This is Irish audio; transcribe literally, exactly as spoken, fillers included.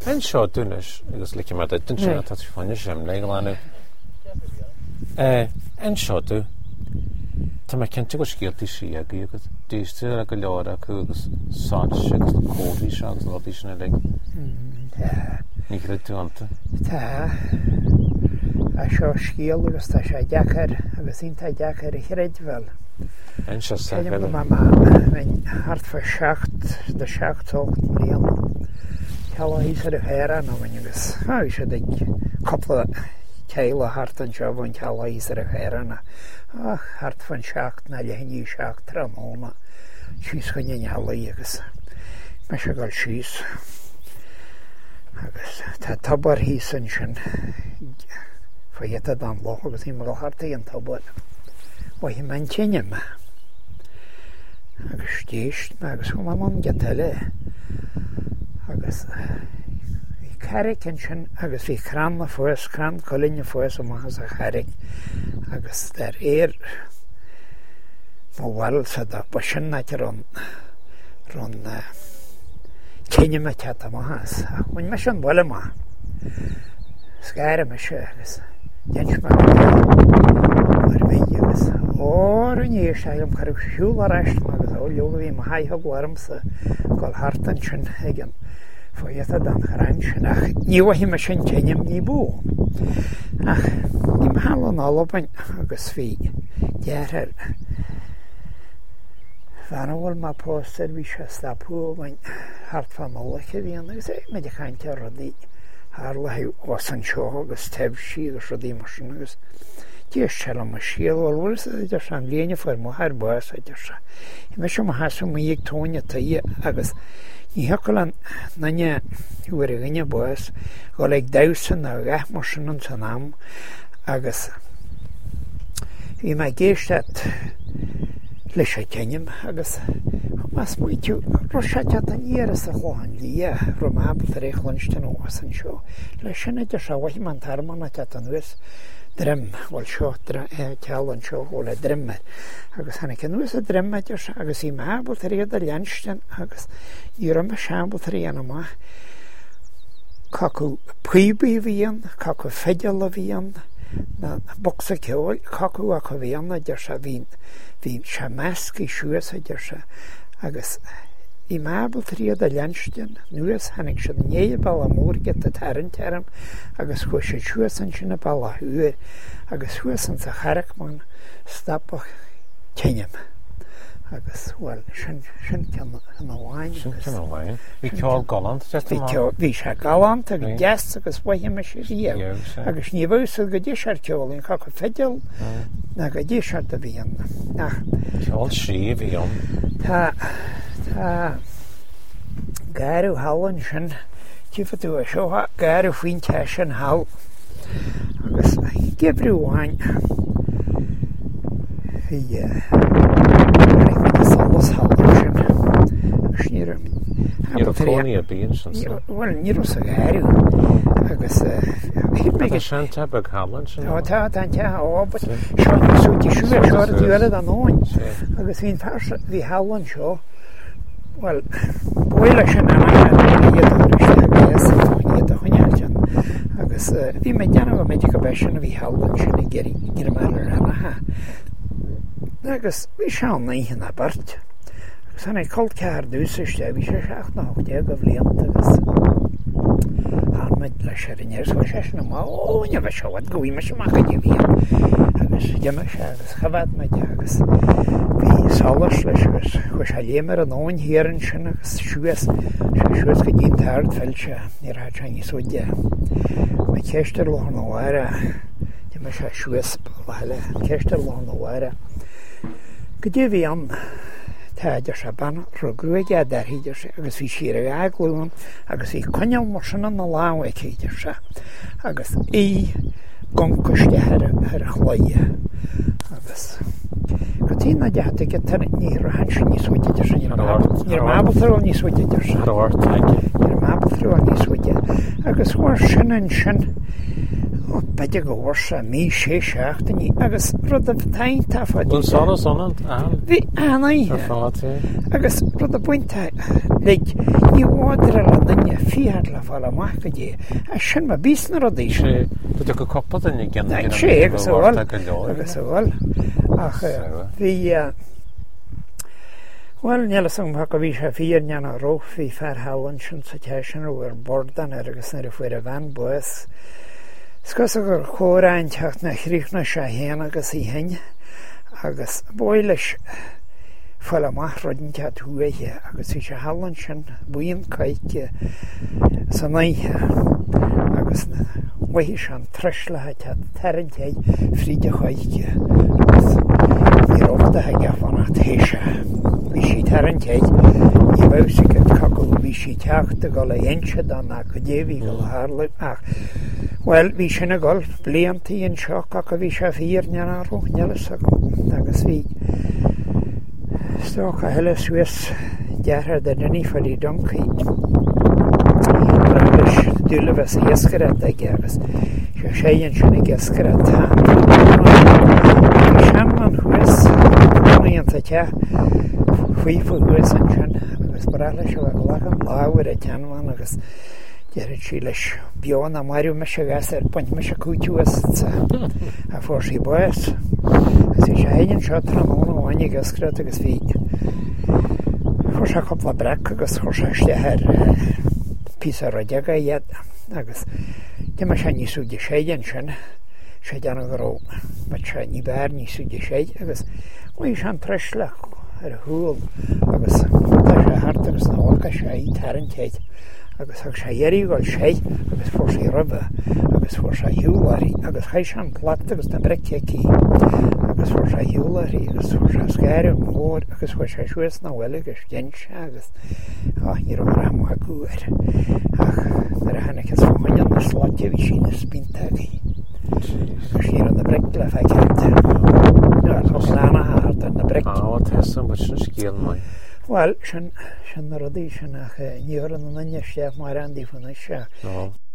An seo dúnis agus le mar dún se tá fáine sem le goáú. An seo dú Tá me cinnte go scialtaí si a go agus dúiste a go leir acu agus sáte agus na códaí se agus na rudí sinna le. Ní le tú ananta? Tá a seo scial agus tá sé deachar agus ionanta deachar i chréidhil. An seo sa Céim go má mein hart fa seacht de seachtócht mríon. Ceala hís ar a chéra ná mein agus. Há sé ag coppla céile hart an seo bhain ceala hís ar a chéra na. Ach, hart fan seacht na lehinní seacht tra móna. Sís chuine nealaí agus. Me se gáil sís. Agus tá tabar hís an sin fahéta dan loch agus í mar hartaí an tabar. Wa hi man tine me. Agus tíist me agus go man getile. Agus hí carric an sin agus hí cran na fuas, cran colinne fuas o mahas a carric. Agus der éir má bhil sa da ba sin naite ron ron tine me teata mahas. Wain me sin bhile ma. Scaire me se agus dins me mar bhí agus ór an éis agam carú siúl aráist agus ó leoga bhí ma haithe gwarmsa gáil hartan sin agam fahéta dan charaim sin ach níha hí me sin teinem ní bú. Ach ní me hall an alabain agus bhí dearthar Fanna bhfuil má póstar bhí se stapú bain hart fan nólacha bhíon agus é me de chainte rodí haar le os an seo agus teb sí agus rodí mar sin agus Díos se am síal bhil idir an léine fuir mo haar buas idir se. I me se hasú mu ag tóine taí agus ní heán nanne huair a gine buas go le dasan a gach mar sin an san am agus hí me géiste le sé tenim agus mas muú ro se an íras a chláin lí romábal a réchlanisten óas an seo. Le sinna idir se bhaith man tarmana te an nuas drim bhil seo teall an seo ó le drimme. agus hanna cin nuas a drimme idir se agus í mábal a réad a leansten agus í me seambal a réana má cacu puibi bhíon, cacu feideal a bhíon na boxa ceáil cacu a chu bhíanna idir se bhín hí se meascaí suas idir se agus í mábal tríad a leanstein nuas hanig se néad ball a mórge a taran term agus chu sé suas an sinna ball a thuúir agus suas an sa charachmán stapach teinem agus bhil sin sin cean an bháin Bhí ceáil galant Bhí se galant agus deas agus bhaithe me sé riamh agus ní bhúsa go dtí ar ceolín cha go feideal na go dtí a bhíon Ceáil sí bhíon Tá Tá gairú hallan sin tífa tú a seo gairú faoin te sin hall agus gebrúháin hí salas hallan sin agus níir Níí a bíon bhfuil níú a gairú agus sin tebe hallan sin tá an te ábal seoútí siú seo dúile an óin agus hín fearsa bhí hallan seo Well, bhile sin iad a chuinealtean agus bhí me deanam go méidir go bheith sin a bhí hallan sinna geirí gur mear anathe. Agus bhí seán na íhan a bart. Agus sanna colt cear dúsaiste bhí sé seach na hochté go bhblianta agus háid le sé inéir go sé na má óine bheith seohad go bhí me semach go bhíon agus deime se agus chabhad me agus bhí sálas leis agus chu se lémar an óin héann sin agus suas suas go dín tart feilte ní ra ní súide. Me céistir le an óhhaire de me se suas leile céistir le an óhhaire. Go dtí bhí an idir se ban rugrúige a derhíidir se agus bhí siar a aglún agus í coineal mar sin an na láhaid idir se agus í goncuiste ar a chláide agus go tí na deata go tar ní han sin ní súidir sin níor mábaltar ní súidir se níor mábaltar ní súide agus chuir sin an sin beidir go bhórsa mí sé seachtaí agus rud a bhtainta fád. Bhfuil sola sonant an? Bhí anaithe. Ar fáte? Agus rud a buinte le ní bháidir le danne fiad le fáil amach go dé. A sin ma bís na rud is. Sé, tu go coppad in gin. Nei, sé, agus bhil. Agus bhil. Ach, bhí... Wel, níl sang pa go bhí sé fíor neanna roch hí fear hallan sin sa teisian ó ar bordan agus na fuair a bhain buas. Scos a gur chóráin teach na chríchna sé héana agus í hain agus bóiles fáil amach rodin te thuaithe agus hí sé hallan sin buon caiice san naithe agus waihí sean trislathe te tarintéid fríide chaice agus í rochtathe gafannach téise. Bhí sí tarintéid í bhsicad cacul bhí sí teachta go le dhéintse don a go déhí go hála ach. Well, bhí sinna gol bliantaí an seo a go bhí sé fíor neanna roch nelas a go agus bhí stocha heile Suez deartha de naní fadí doncaid. Agus dúla bheits a iascarat ag agus sé séan sinna iascarat tá. Sean an chuas íonta te fuifa chuas an sin agus barala seo a glachan láhar a teanmhan agus dearad sí leis beán a mariú me se gas ar point me se cúitiúas a fór sí buas. Agus í sé héan seo tramóna bhaine iascarat agus bhí fór se coppla brec agus chór se steithir písa radiaga iad agus de me se níosú de séan sin sé deanna go ró me se ní bear níosú de séid agus mí se an treislech ar a thuúil agus tá sé hart agus na bhacha sé í tarintéid agus thug sé dhéirí gáil sé agus fór sé rubbe agus fór sé hiúlairí agus cha sé an plat agus na breceicí agus fór sé hiúlairí agus fór sé scéir mór agus fór sé suas na bhfuil agus déintse agus í ro ram a gúir ach nar a hanig is fáin na sláte bhí sin na spintaí agus sí an na brec le feicinte chos lána háart an na brec. Á, tesan bud sin scéal mai. Well, sin sin na rodí sin ach níor an nanne sé mar andí fan se.